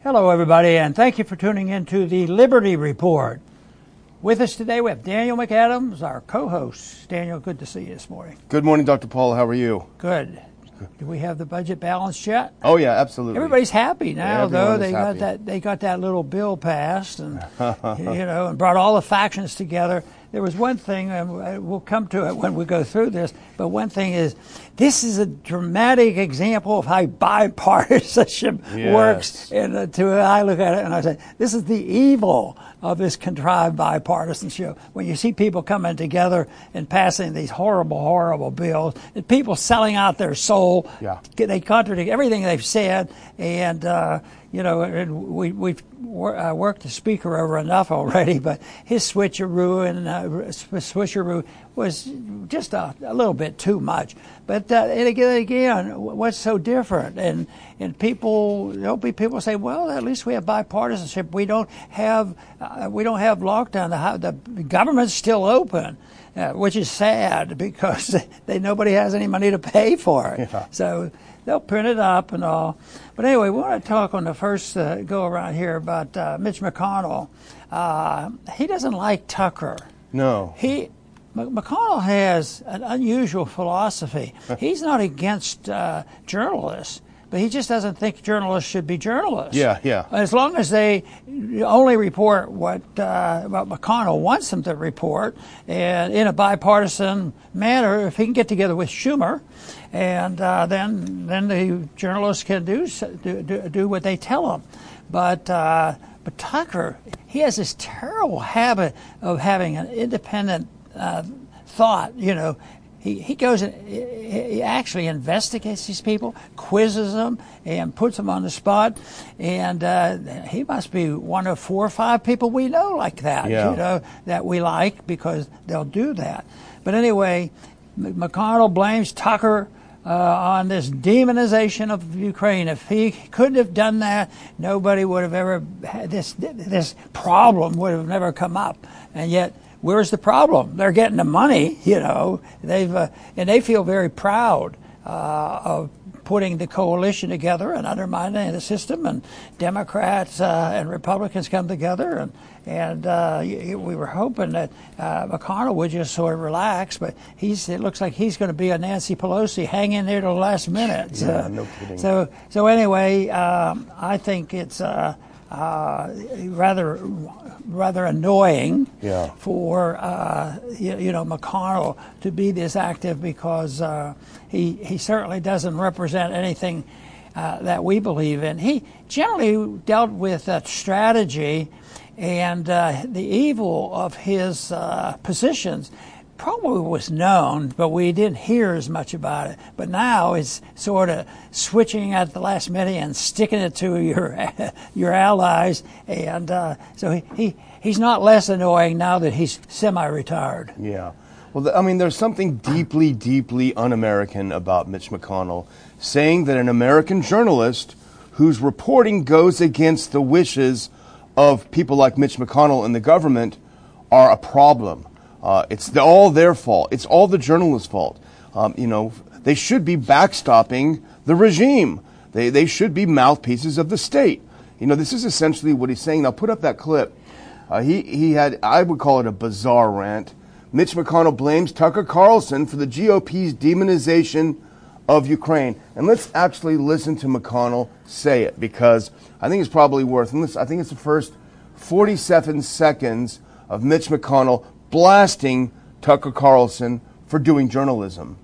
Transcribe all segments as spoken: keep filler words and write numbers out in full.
Hello, everybody, and thank you for tuning in to the Liberty Report. With us today, we have Daniel McAdams, our co-host. Daniel, good to see you this morning. Good morning, Doctor Paul. How are you? Good. Do we have the budget balanced yet? Oh yeah, absolutely. Everybody's happy now, yeah, though. They happy. got that. They got that little bill passed, and you know, and brought all the factions together. There was one thing, and we'll come to it when we go through this. But one thing is, this is a dramatic example of how bipartisanship yes. works. And uh, to I look at it and I say, this is the evil of this contrived bipartisanship. When you see people coming together and passing these horrible, horrible bills, and people selling out their soul, yeah. they contradict everything they've said, and uh, you know, and we we've uh, worked the speaker over enough already, but his switcheroo and uh, switcheroo was just a, a little bit too much. But uh, and again, again, what's so different? And and people, there'll be people say, well, at least we have bipartisanship. We don't have uh, we don't have lockdown. The, the government's still open, uh, which is sad because they nobody has any money to pay for it. Yeah. So they'll print it up and all. But anyway, we want to talk on the first uh, go around here about uh, Mitch McConnell. Uh, he doesn't like Tucker. No. He. McConnell has an unusual philosophy. He's not against uh, journalists, but he just doesn't think journalists should be journalists. Yeah, yeah. As long as they only report what, uh, what McConnell wants them to report, and in a bipartisan manner, if he can get together with Schumer, and uh, then then the journalists can do do, do what they tell them. But uh, but Tucker, he has this terrible habit of having an independent Uh, thought. You know, he, he goes and he actually investigates these people, quizzes them, and puts them on the spot. And uh, he must be one of four or five people we know like that. Yeah. You know, that we like because they'll do that. But anyway, McConnell blames Tucker Uh, on this demonization of Ukraine. If he couldn't have done that, nobody would have ever had this. This problem would have never come up. And yet, where's the problem? They're getting the money, you know. They've uh, and they feel very proud uh, of putting the coalition together and undermining the system. And Democrats uh, and Republicans come together, and and uh, we were hoping that uh, McConnell would just sort of relax, but he's it looks like he's going to be a Nancy Pelosi, hang in there to the last minute. Yeah, uh, no kidding. So so anyway, um, I think it's uh, uh, rather. rather annoying yeah. for uh, you, you know McConnell to be this active because uh, he he certainly doesn't represent anything uh, that we believe in. He generally dealt with uh, strategy and uh, the evil of his uh, positions. Probably was known, but we didn't hear as much about it. But now it's sort of switching at the last minute and sticking it to your your allies, and uh, so he, he he's not less annoying now that he's semi-retired. Yeah. Well, I mean, there's something deeply, deeply un-American about Mitch McConnell saying that an American journalist whose reporting goes against the wishes of people like Mitch McConnell and the government are a problem. Uh, it's the, all their fault. It's all the journalists' fault. Um, you know, they should be backstopping the regime. They they should be mouthpieces of the state. You know, this is essentially what he's saying. Now, put up that clip. Uh, he he had, I would call it a bizarre rant. Mitch McConnell blames Tucker Carlson for the G O P's demonization of Ukraine. And let's actually listen to McConnell say it, because I think it's probably worth. And listen, I think it's the first forty-seven seconds of Mitch McConnell blasting Tucker Carlson for doing journalism.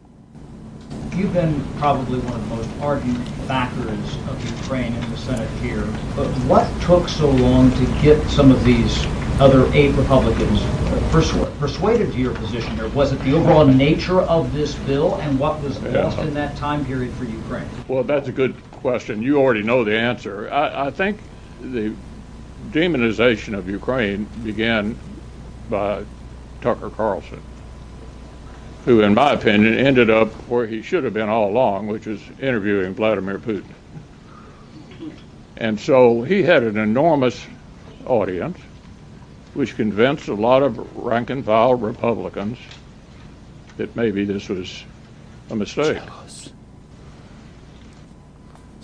You've been probably one of the most ardent backers of Ukraine in the Senate here, but what took so long to get some of these other eight Republicans persu- persuaded to your position here? Was it the overall nature of this bill and what was lost in that time period for Ukraine? Well, that's a good question. You already know the answer. I, I think the demonization of Ukraine began by Tucker Carlson, who, in my opinion, ended up where he should have been all along, which is interviewing Vladimir Putin. And so he had an enormous audience, which convinced a lot of rank and file Republicans that maybe this was a mistake.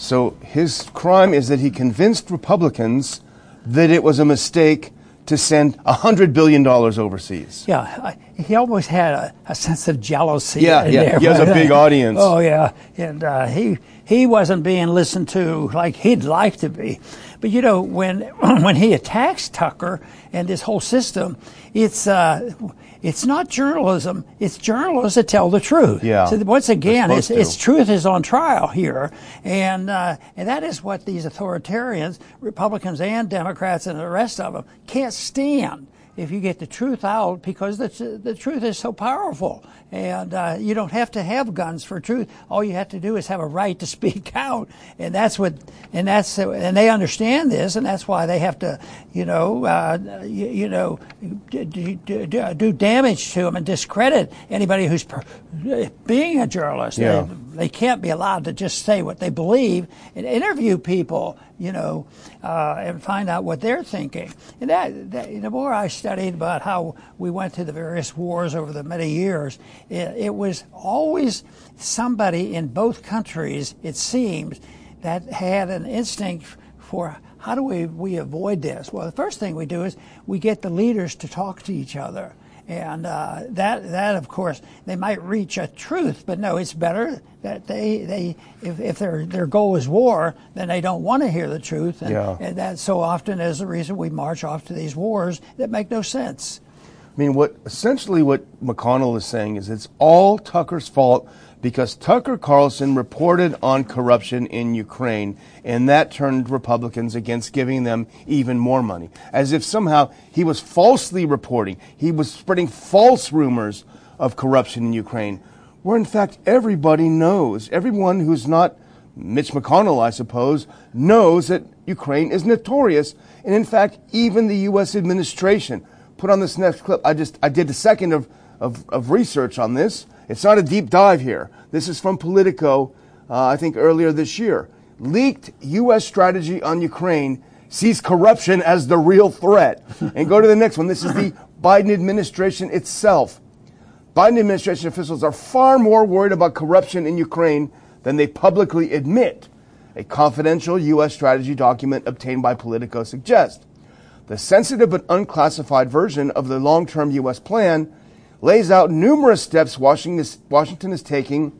So his crime is that he convinced Republicans that it was a mistake to send one hundred billion dollars overseas. Yeah, I, he always had a, a sense of jealousy. Yeah, in yeah, there. he has a big audience. Oh, yeah, and uh, he he wasn't being listened to like he'd like to be. But, you know, when when he attacks Tucker and this whole system, it's uh, it's not journalism. It's journalists that tell the truth. Yeah. So once again, it's, to. it's truth is on trial here, and uh, and that is what these authoritarians, Republicans and Democrats and the rest of them, can't stand. If you get the truth out, because the the truth is so powerful, and uh, you don't have to have guns for truth. All you have to do is have a right to speak out, and that's what, and that's, and they understand this, and that's why they have to, you know, uh, you, you know, do, do, do damage to them and discredit anybody who's per, being a journalist. Yeah. They, they can't be allowed to just say what they believe and interview people, you know, uh, and find out what they're thinking. And that, that, the more I studied about how we went through the various wars over the many years, it, it was always somebody in both countries, it seems, that had an instinct for how do we, we avoid this? Well, the first thing we do is we get the leaders to talk to each other. And uh, that, that of course, they might reach a truth, but no, it's better that they, they if, if their their goal is war, then they don't want to hear the truth. And, yeah. and that so often is the reason we march off to these wars that make no sense. I mean, what essentially what McConnell is saying is it's all Tucker's fault because Tucker Carlson reported on corruption in Ukraine, and that turned Republicans against giving them even more money. As if somehow he was falsely reporting, he was spreading false rumors of corruption in Ukraine, where in fact everybody knows, everyone who's not Mitch McConnell, I suppose, knows that Ukraine is notorious, and in fact even the U S administration. Put on this next clip. I just I did a second of, of, of research on this. It's not a deep dive here. This is from Politico, uh, I think earlier this year. Leaked U S strategy on Ukraine sees corruption as the real threat. And go to the next one. This is the Biden administration itself. Biden administration officials are far more worried about corruption in Ukraine than they publicly admit, a confidential U S strategy document obtained by Politico suggests. The sensitive but unclassified version of the long-term U S plan lays out numerous steps Washington is taking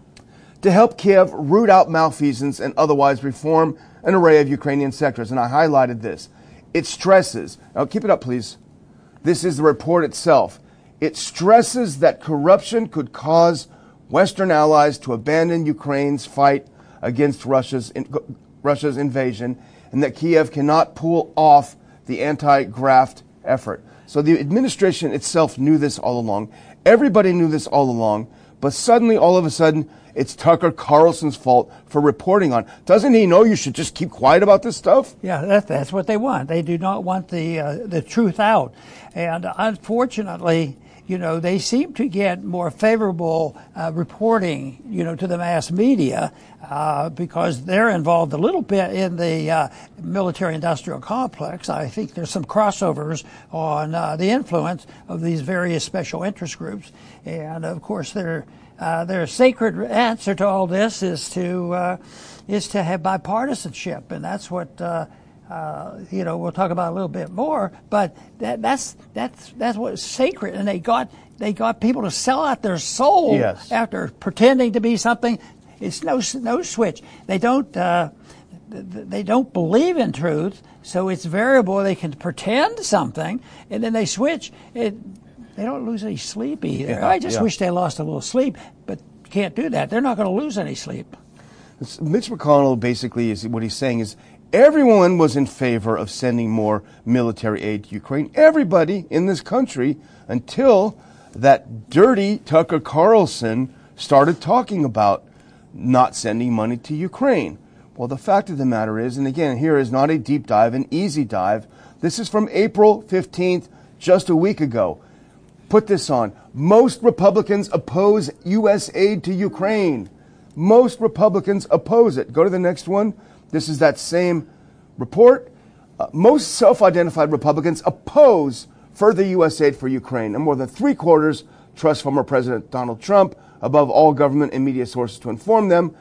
to help Kiev root out malfeasance and otherwise reform an array of Ukrainian sectors. And I highlighted this. It stresses, now keep it up please, this is the report itself. It stresses that corruption could cause Western allies to abandon Ukraine's fight against Russia's, in, Russia's invasion, and that Kiev cannot pull off the anti-graft effort. So the administration itself knew this all along. Everybody knew this all along. But suddenly, all of a sudden, it's Tucker Carlson's fault for reporting on. Doesn't he know you should just keep quiet about this stuff? Yeah, that, that's what they want. They do not want the uh, the truth out. And unfortunately, you know, they seem to get more favorable uh, reporting, you know, to the mass media uh, because they're involved a little bit in the uh, military-industrial complex. I think there's some crossovers on uh, the influence of these various special interest groups. And, of course, their uh, their sacred answer to all this is to uh, is to have bipartisanship, and that's what uh, Uh, you know, we'll talk about a little bit more, but that, that's that's that's what's sacred, and they got they got people to sell out their soul yes. after pretending to be something. It's no no switch. They don't uh, they don't believe in truth, so it's variable. They can pretend something, and then they switch. It, they don't lose any sleep either. Yeah, I just yeah. wish they lost a little sleep, but can't do that. They're not going to lose any sleep. Mitch McConnell basically is what he's saying is. Everyone was in favor of sending more military aid to Ukraine. Everybody in this country until that dirty Tucker Carlson started talking about not sending money to Ukraine. Well, the fact of the matter is, and again, here is not a deep dive, an easy dive. This is from April fifteenth, just a week ago. Put this on. Most Republicans oppose U S aid to Ukraine. Most Republicans oppose it. Go to the next one. This is that same report. Uh, most self-identified Republicans oppose further U S aid for Ukraine, and more than three quarters trust former President Donald Trump above all government and media sources to inform them.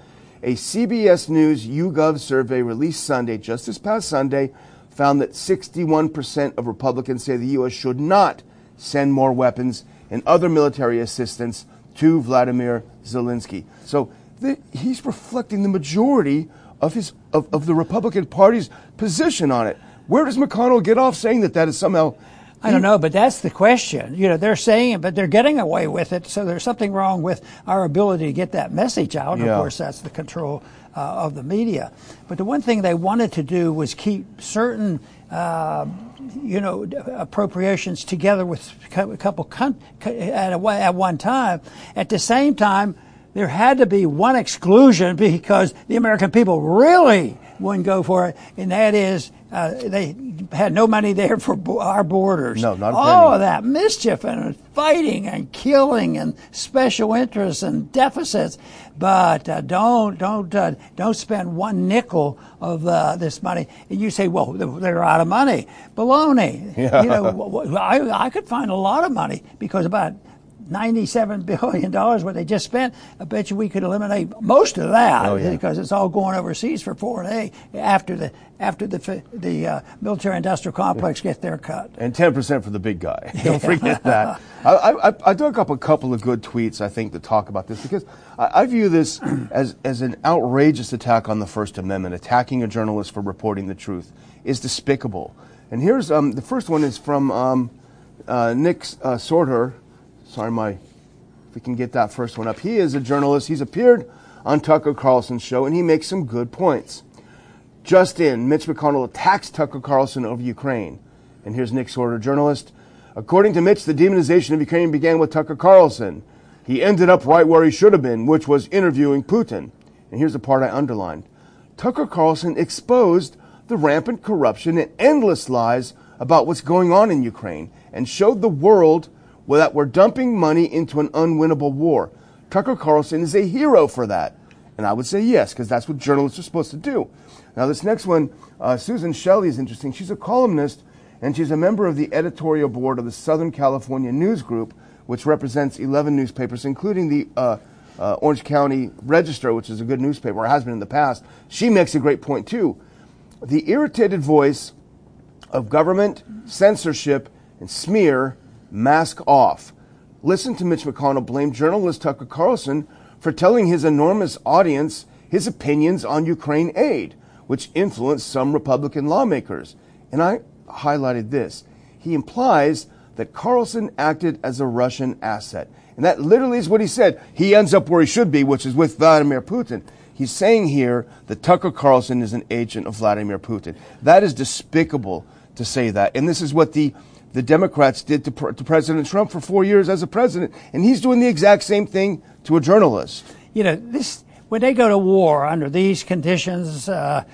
A C B S News YouGov survey released Sunday, just this past Sunday, found that sixty-one percent of Republicans say the U S should not send more weapons and other military assistance to Vladimir Zelensky. So the, he's reflecting the majority of his of, of the Republican Party's position on it. Where does McConnell get off saying that that is somehow... I don't know, but that's the question. You know, they're saying it, but they're getting away with it. So there's something wrong with our ability to get that message out. Yeah. Of course, that's the control uh, of the media. But the one thing they wanted to do was keep certain, uh, you know, appropriations together with a couple con- at, a, at one time. At the same time, there had to be one exclusion because the American people really wouldn't go for it, and that is uh, they had no money there for bo- our borders. No, not a All penny. of that mischief and fighting and killing and special interests and deficits, but uh, don't don't uh, don't spend one nickel of uh, this money. And you say, well, they're out of money. Baloney. Yeah. You know, I I could find a lot of money because about ninety-seven billion dollars what they just spent. I bet you we could eliminate most of that oh, yeah. because it's all going overseas for foreign aid after the after the the uh, military-industrial complex gets their cut. And ten percent for the big guy. Don't forget that. I, I, I dug up a couple of good tweets, I think, to talk about this because I, I view this as, as an outrageous attack on the First Amendment. Attacking a journalist for reporting the truth is despicable. And here's um, the first one is from um, uh, Nick uh, Sorter. Sorry, my, if we can get that first one up. He is a journalist. He's appeared on Tucker Carlson's show, and he makes some good points. Just in, Mitch McConnell attacks Tucker Carlson over Ukraine. And here's Nick Sorter, journalist. According to Mitch, the demonization of Ukraine began with Tucker Carlson. He ended up right where he should have been, which was interviewing Putin. And here's the part I underlined. Tucker Carlson exposed the rampant corruption and endless lies about what's going on in Ukraine and showed the world that we're dumping money into an unwinnable war. Tucker Carlson is a hero for that. And I would say yes, because that's what journalists are supposed to do. Now, this next one, uh, Susan Shelley is interesting. She's a columnist, and she's a member of the editorial board of the Southern California News Group, which represents eleven newspapers, including the uh, uh, Orange County Register, which is a good newspaper, or has been in the past. She makes a great point, too. The irritated voice of government, censorship, and smear mask off. Listen to Mitch McConnell blame journalist Tucker Carlson for telling his enormous audience his opinions on Ukraine aid, which influenced some Republican lawmakers. And I highlighted this. He implies that Carlson acted as a Russian asset. And that literally is what he said. He ends up where he should be, which is with Vladimir Putin. He's saying here that Tucker Carlson is an agent of Vladimir Putin. That is despicable to say that. And this is what the The Democrats did to, to President Trump for four years as a president, and he's doing the exact same thing to a journalist. You know, this when they go to war under these conditions uh,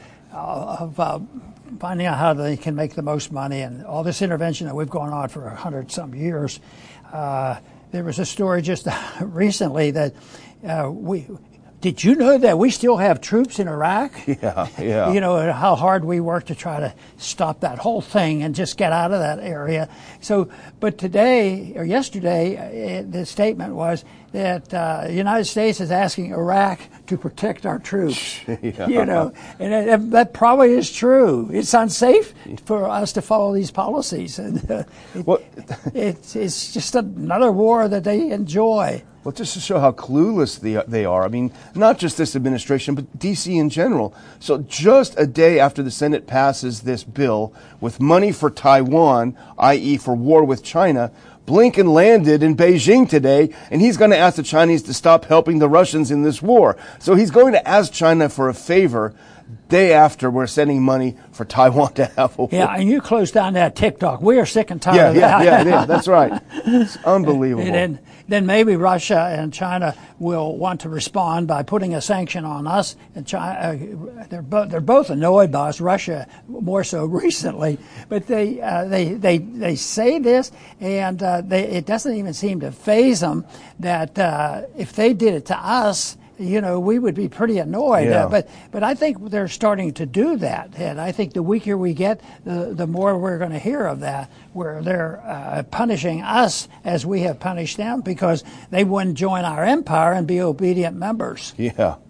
of uh, finding out how they can make the most money and all this intervention that we've gone on for a hundred some years. Uh, there was a story just recently that uh, we. Did you know that we still have troops in Iraq? Yeah, yeah. You know, how hard we work to try to stop that whole thing and just get out of that area. So, but today, or yesterday, the statement was that uh, the United States is asking Iraq to protect our troops. Yeah. You know, and it, that probably is true. It's unsafe for us to follow these policies. And uh, it, well, it's, it's just another war that they enjoy. Well, just to show how clueless they, they are, I mean, not just this administration, but D C in general. So just a day after the Senate passes this bill with money for Taiwan, that is for war with China, Blinken landed in Beijing today, and he's going to ask the Chinese to stop helping the Russians in this war. So he's going to ask China for a favor day after we're sending money for Taiwan to have a war. Yeah, and you closed down that TikTok. We are sick and tired yeah, of yeah, that. Yeah, yeah, that's right. It's unbelievable. And then, then maybe Russia and China will want to respond by putting a sanction on us. And China, uh, they're both they're both annoyed by us. Russia more so recently, but they uh, they they they say this, and uh, they, it doesn't even seem to faze them that uh, if they did it to us, you know, we would be pretty annoyed. Yeah. Uh, but but I think they're starting to do that. And I think the weaker we get, the, the more we're going to hear of that, where they're uh, punishing us as we have punished them because they wouldn't join our empire and be obedient members. Yeah.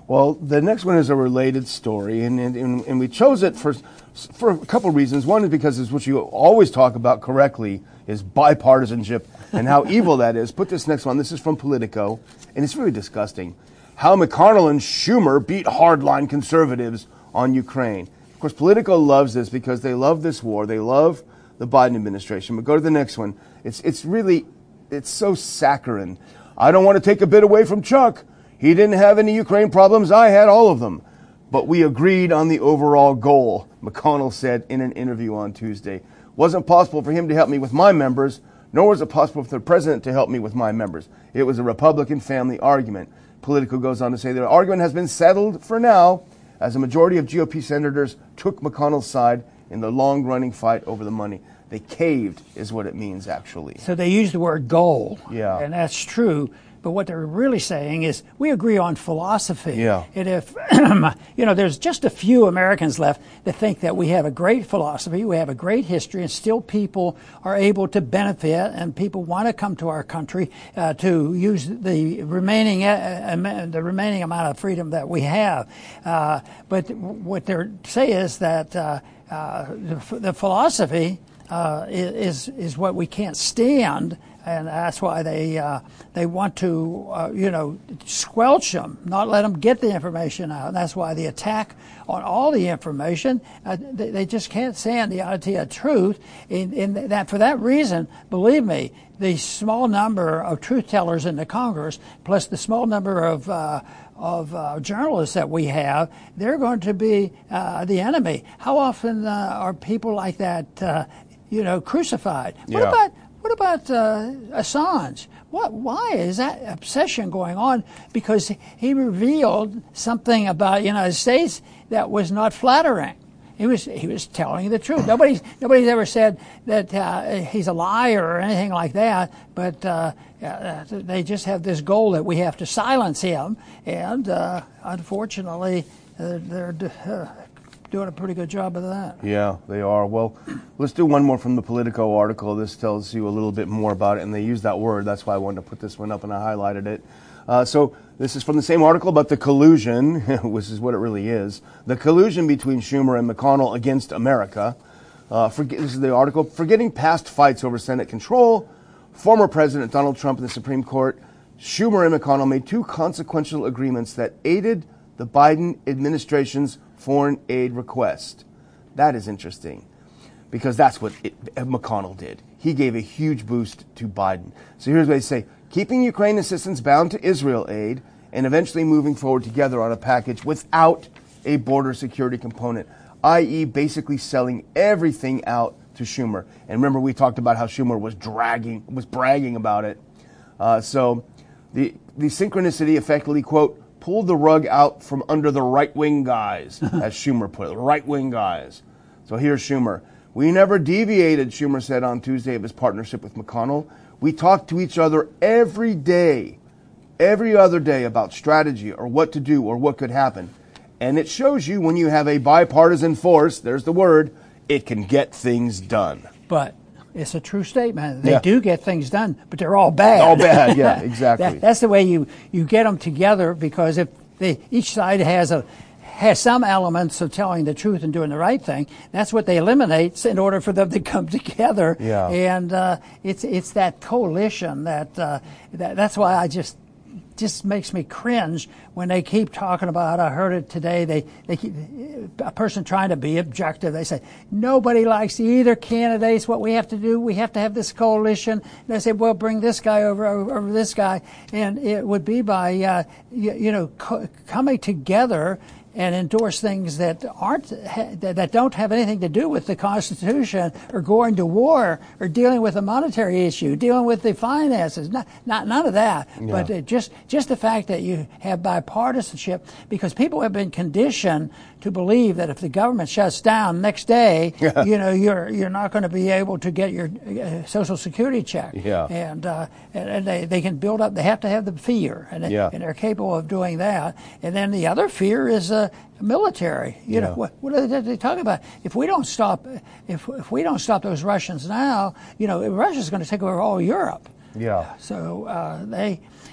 Well, the next one is a related story, and and, and we chose it for for a couple of reasons. One is because it's what you always talk about correctly is bipartisanship and how evil that is. Put this next one. This is from Politico, and it's really disgusting. How McConnell and Schumer beat hardline conservatives on Ukraine. Of course, Politico loves this because they love this war. They love the Biden administration. But go to the next one. It's it's really, it's so saccharine. I don't want to take a bit away from Chuck. He didn't have any Ukraine problems. I had all of them. But we agreed on the overall goal, McConnell said in an interview on Tuesday. Wasn't possible for him to help me with my members, nor was it possible for the president to help me with my members. It was a Republican family argument. Politico goes on to say the argument has been settled for now, as a majority of G O P senators took McConnell's side in the long-running fight over the money. They caved is what it means, actually. So they use the word goal. Yeah. And that's true. But what they're really saying is we agree on philosophy. Yeah. And if, you know, there's just a few Americans left that think that we have a great philosophy, we have a great history, and still people are able to benefit, and people want to come to our country uh, to use the remaining uh, the remaining amount of freedom that we have. Uh, but what they're saying is that uh, uh, the, the philosophy uh, is is what we can't stand. And that's why they uh, they want to, uh, you know, squelch them, not let them get the information out. And that's why the attack on all the information, uh, they, they just can't stand the idea of truth. In, in that, for that reason, believe me, the small number of truth tellers in the Congress, plus the small number of uh, of uh, journalists that we have, they're going to be uh, the enemy. How often uh, are people like that, uh, you know, crucified? Yeah. What about What about uh, Assange? What? Why is that obsession going on? Because he revealed something about the United States that was not flattering. He was he was telling the truth. Nobody's nobody's ever said that uh, he's a liar or anything like that. But uh, uh, they just have this goal that we have to silence him, and uh, unfortunately, uh, they're. Uh, doing a pretty good job of that. Yeah, they are. Well, let's do one more from the Politico article. This tells you a little bit more about it, and they use that word. That's why I wanted to put this one up, and I highlighted it. Uh, so this is from the same article about the collusion, which is what it really is, the collusion between Schumer and McConnell against America. Uh, forget, this is the article. Forgetting past fights over Senate control, former President Donald Trump and the Supreme Court, Schumer and McConnell made two consequential agreements that aided the Biden administration's foreign aid request. That is interesting because that's what it, McConnell did. He gave a huge boost to Biden. So here's what they say. Keeping Ukraine assistance bound to Israel aid and eventually moving forward together on a package without a border security component, that is basically selling everything out to Schumer. And remember, we talked about how Schumer was dragging, was bragging about it. Uh, so the, the synchronicity effectively, quote, pulled the rug out from under the right-wing guys, as Schumer put it, the right-wing guys. So here's Schumer. We never deviated, Schumer said on Tuesday, of his partnership with McConnell. We talked to each other every day, every other day about strategy or what to do or what could happen. And it shows you when you have a bipartisan force, there's the word, it can get things done. But it's a true statement. They yeah. do get things done, but they're all bad. All bad, yeah, exactly. that, that's the way you, you get them together, because if they, each side has a has some elements of telling the truth and doing the right thing, that's what they eliminate in order for them to come together. Yeah. And uh, it's it's that coalition that, uh, that that's why I just just makes me cringe when they keep talking about, I heard it today, they, they keep, a person trying to be objective, they say, nobody likes either candidates, what we have to do, we have to have this coalition. And they say, well, bring this guy over, over, over this guy. And it would be by, uh, you, you know, co- coming together and endorse things that aren't that don't have anything to do with the Constitution, or going to war, or dealing with a monetary issue, dealing with the finances. Not, not none of that. Yeah. But uh, just just the fact that you have bipartisanship, because people have been conditioned to believe that if the government shuts down next day, yeah. you know, you're you're not going to be able to get your uh, Social Security check. Yeah. And uh, and, and they, they can build up. They have to have the fear, and, yeah. and they're capable of doing that. And then the other fear is uh, military. You yeah. know, what, what are they talking about? If we don't stop, if if we don't stop those Russians now, you know, Russia's going to take over all Europe. Yeah. So uh, they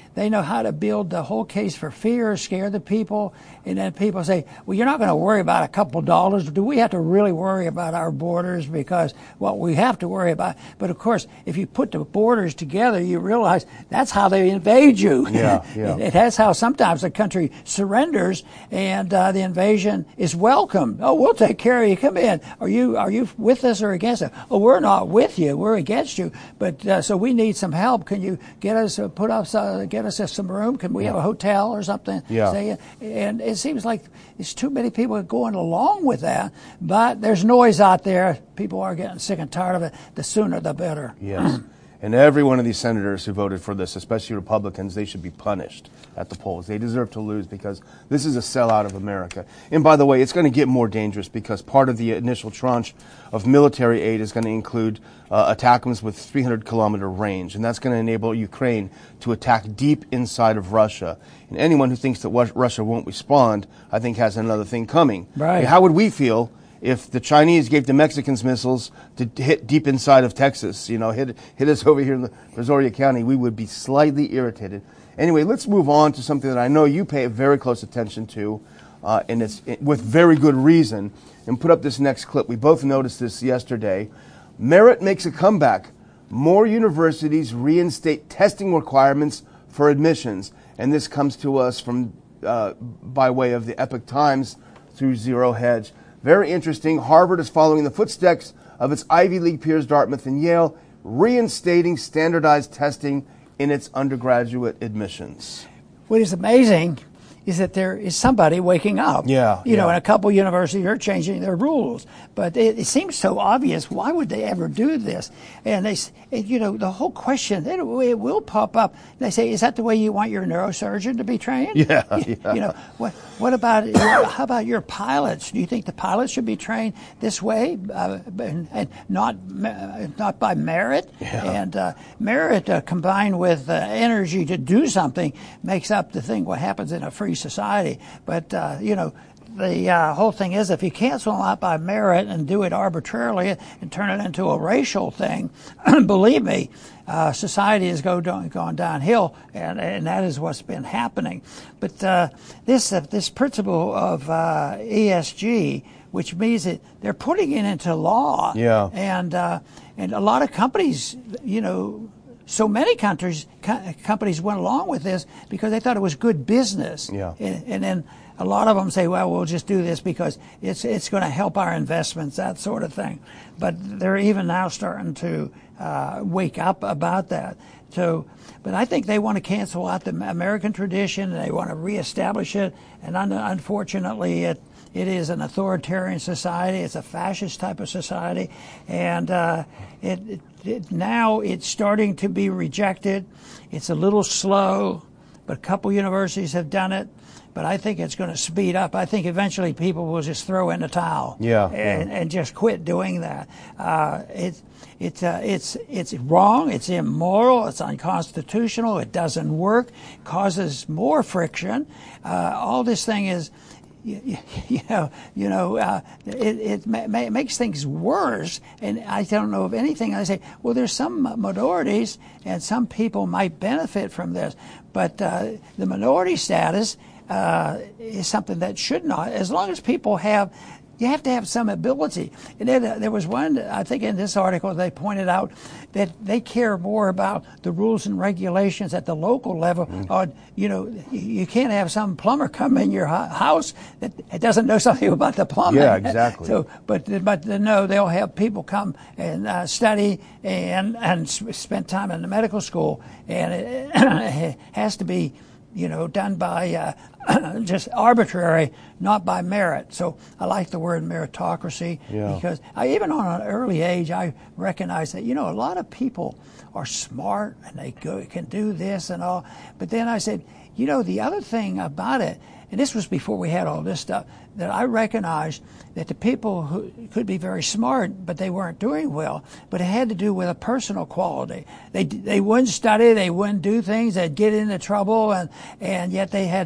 they know how to build the whole case for fear, scare the people, and then people say, well, you're not going to worry about a couple dollars. Do we have to really worry about our borders? Because, well, we have to worry about, but of course, if you put the borders together, you realize that's how they invade you. Yeah, yeah. it, that's how sometimes a country surrenders, and uh, the invasion is welcome. Oh, we'll take care of you. Come in. Are you are you with us or against us? Oh, we're not with you. We're against you. But uh, so we need some help. Can you get us uh, put up uh, get us some room? Can we have a hotel or something? Yeah. Say, and it seems like there's too many people going along with that. But there's noise out there. People are getting sick and tired of it. The sooner the better. Yes. And every one of these senators who voted for this, especially Republicans, they should be punished at the polls. They deserve to lose because this is a sellout of America. And by the way, it's going to get more dangerous because part of the initial tranche of military aid is going to include uh, ATACMS with three hundred kilometer range. And that's going to enable Ukraine to attack deep inside of Russia. And anyone who thinks that Russia won't respond, I think has another thing coming. Right. How would we feel if the Chinese gave the Mexicans missiles to hit deep inside of Texas, you know, hit hit us over here in the Brazoria County? We would be slightly irritated. Anyway, let's move on to something that I know you pay very close attention to, uh, and it's it, with very good reason. And put up this next clip. We both noticed this yesterday. Merit makes a comeback. More universities reinstate testing requirements for admissions, and this comes to us from uh, by way of the Epoch Times through Zero Hedge. Very interesting. Harvard is following the footsteps of its Ivy League peers, Dartmouth and Yale, reinstating standardized testing in its undergraduate admissions. What is amazing is that there is somebody waking up. Yeah, You know, yeah. and a couple universities are changing their rules. But it, it seems so obvious. Why would they ever do this? And they, it, you know, the whole question, it, it will pop up. They say, is that the way you want your neurosurgeon to be trained? Yeah, You, yeah. you know, what, what about, how about your pilots? Do you think the pilots should be trained this way uh, and, and not uh, not by merit? Yeah. And uh, merit uh, combined with uh, energy to do something makes up the thing, what happens in a free society. But, uh, you know, the uh, whole thing is if you cancel them out by merit and do it arbitrarily and turn it into a racial thing, believe me, uh, society has go down, gone downhill, and, and that is what's been happening. But uh, this uh, this principle of uh, E S G, which means that they're putting it into law, Yeah. and uh, and a lot of companies, you know. So many countries, co- companies went along with this because they thought it was good business. Yeah. And, and then a lot of them say, well, we'll just do this because it's it's going to help our investments, that sort of thing. But they're even now starting to uh, wake up about that. So, but I think they want to cancel out the American tradition, and they want to reestablish it. And un- unfortunately, it It is an authoritarian society. It's a fascist type of society, and uh, it, it, it now it's starting to be rejected. It's a little slow, but a couple universities have done it. But I think it's going to speed up. I think eventually people will just throw in the towel, Yeah, and, yeah. and just quit doing that. Uh, it, it, uh, it's it's wrong. It's immoral. It's unconstitutional. It doesn't work. It causes more friction. Uh, all this thing is. You, you know, you know, uh, it, it, ma- ma- makes things worse. And I don't know of anything. I say, well, there's some minorities, and some people might benefit from this, but uh, the minority status uh, is something that should not. As long as people have. You have to have some ability. And then uh, there was one, I think in this article, they pointed out that they care more about the rules and regulations at the local level. Mm. On, you know, you can't have some plumber come in your house that doesn't know something about the plumbing. Yeah, exactly. So, but but no, they'll have people come and uh, study and and spend time in the medical school, and it, it has to be, you know, done by uh, just arbitrary, not by merit. So I like the word meritocracy Yeah. because I, even on an early age, I recognize that, you know, a lot of people are smart and they go, can do this and all. But then I said, you know, the other thing about it, and this was before we had all this stuff, that I recognized that the people who could be very smart, but they weren't doing well, but it had to do with a personal quality. They they wouldn't study, they wouldn't do things, they'd get into trouble, and, and yet they had tremendous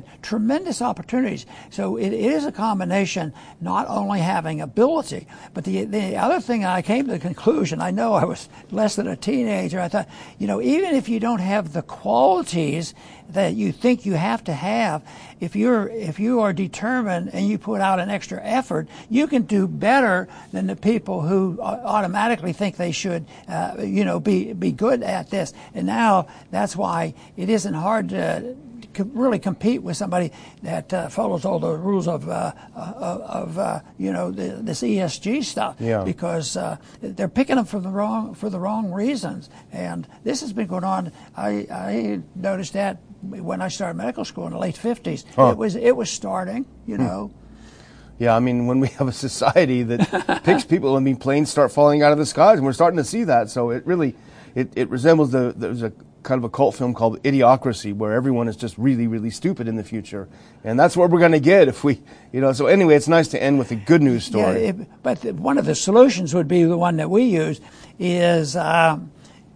tremendous opportunities. So it is a combination, not only having ability, but the the other thing I came to the conclusion, I know I was less than a teenager, I thought, you know, even if you don't have the qualities that you think you have to have, if you're if you are determined and you put out an extra effort, you can do better than the people who automatically think they should, uh, you know, be be good at this. And now that's why it isn't hard to really compete with somebody that uh, follows all the rules of, uh, of, of uh, you know, the, this E S G stuff, yeah. because uh, they're picking them for the wrong for the wrong reasons. And this has been going on. I, I noticed that when I started medical school in the late fifties. Huh. It was it was starting, you know. Yeah, I mean, when we have a society that picks people, I mean, planes start falling out of the skies, and we're starting to see that. So it really, it, it resembles the there's a kind of a cult film called Idiocracy, where everyone is just really, really stupid in the future, and that's what we're going to get if we, you know. So anyway, it's nice to end with a good news story. Yeah, it, but the, one of the solutions would be the one that we use is. Um,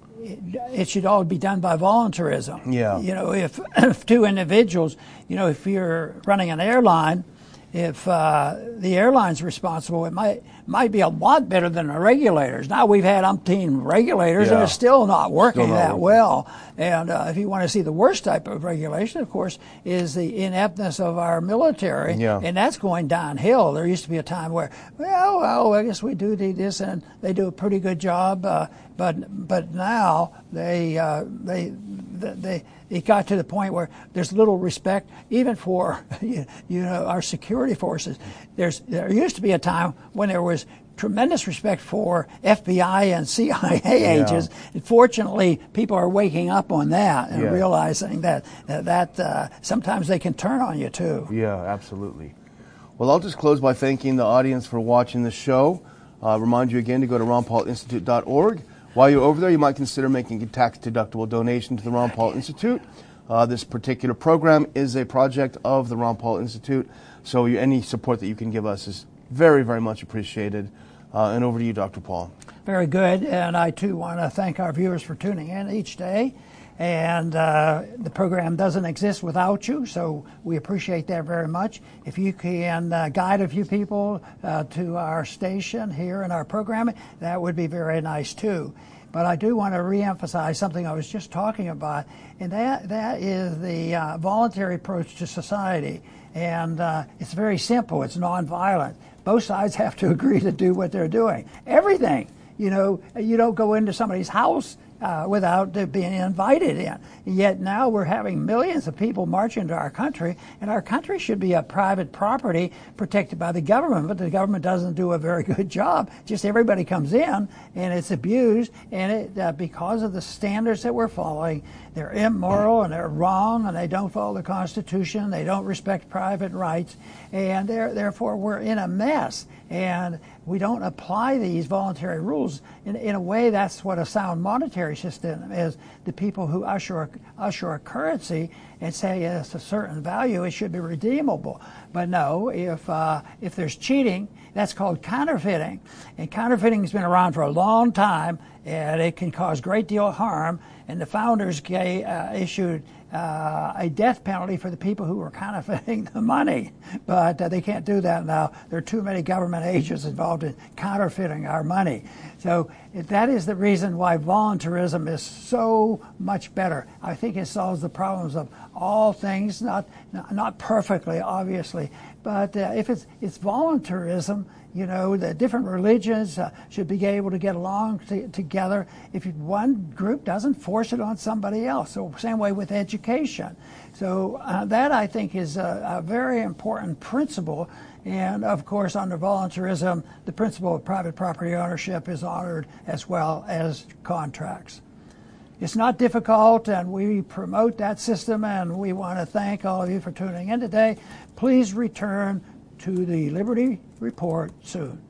It should all be done by voluntarism. Yeah. You know, if, if two individuals, you know, if you're running an airline, if uh, the airline's responsible, it might might be a lot better than the regulators. Now we've had umpteen regulators, yeah. and it's still not working still not that working. well. And uh, if you want to see the worst type of regulation, of course, is the ineptness of our military, yeah. and that's going downhill. There used to be a time where, well, well, I guess we do need this, and they do a pretty good job. Uh, but but now they uh, they they. It got to the point where there's little respect even for, you know, our security forces. There's there used to be a time when there was tremendous respect for F B I and C I A yeah. agents. And fortunately, people are waking up on that and yeah. realizing that that, that uh, sometimes they can turn on you too. Yeah, absolutely. Well, I'll just close by thanking the audience for watching the show. Uh, remind you again to go to ron paul institute dot org. While you're over there, you might consider making a tax-deductible donation to the Ron Paul Institute. Uh, this particular program is a project of the Ron Paul Institute, so you, any support that you can give us is very, very much appreciated. Uh, and over to you, Doctor Paul. Very good, and I too want to thank our viewers for tuning in each day. And uh, the program doesn't exist without you, so we appreciate that very much. If you can uh, guide a few people uh, to our station here in our programming, that would be very nice too. But I do want to reemphasize something I was just talking about, and that that is the uh, voluntary approach to society. And uh, it's very simple. It's nonviolent. Both sides have to agree to do what they're doing. Everything. You know, you don't go into somebody's house Uh, without uh, being invited in. Yet now we're having millions of people march into our country, and our country should be a private property protected by the government, but the government doesn't do a very good job. Just everybody comes in, and it's abused, and it, uh, because of the standards that we're following, they're immoral, and they're wrong, and they don't follow the Constitution, they don't respect private rights, and therefore we're in a mess. And we don't apply these voluntary rules. In, in a way, that's what a sound monetary system is. The people who usher, usher a currency and say it's a certain value, it should be redeemable. But no, if uh, if there's cheating, that's called counterfeiting. And counterfeiting has been around for a long time, and it can cause a great deal of harm. And the founders gave, uh, issued uh, a death penalty for the people who were counterfeiting the money. But uh, they can't do that now. There are too many government agents involved in counterfeiting our money. So that is the reason why voluntarism is so much better. I think it solves the problems of all things, not not perfectly, obviously, but uh, if it's it's voluntarism, you know, the different religions uh, should be able to get along t- together. If one group doesn't force it on somebody else, so same way with education. So uh, that I think is a, a very important principle. And of course, under voluntarism, the principle of private property ownership is honored as well as contracts. It's not difficult, and we promote that system, and we want to thank all of you for tuning in today. Please return to the Liberty Report soon.